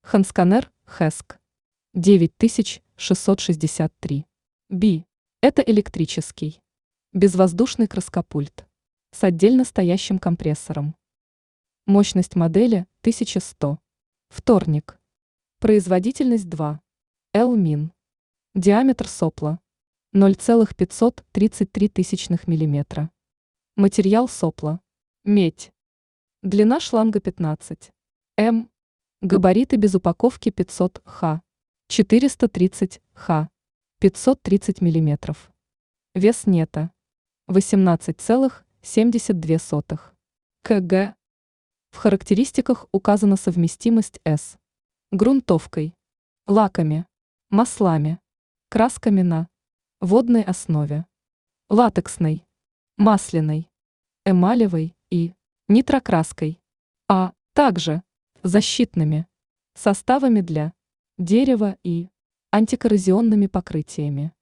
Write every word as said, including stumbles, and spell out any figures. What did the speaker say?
Хансканер Хэск девять тысяч шестьсот шестьдесят три. Би. Это электрический, безвоздушный краскопульт с отдельно стоящим компрессором. Мощность модели тысяча сто. Вторник. Производительность два. L-Min. Диаметр сопла ноль целых пятьсот тридцать три тысячных миллиметра. Материал сопла медь. Длина шланга пятнадцать миллиметров. Габариты без упаковки пятьсот хэ, четыреста тридцать хэ, пятьсот тридцать миллиметров. Вес нета восемнадцать целых семьдесят две сотых килограмма. В характеристиках указана совместимость с грунтовкой, лаками, маслами, красками на водной основе, латексной, масляной, эмалевой и нитрокраской, а также защитными составами для дерева и антикоррозионными покрытиями.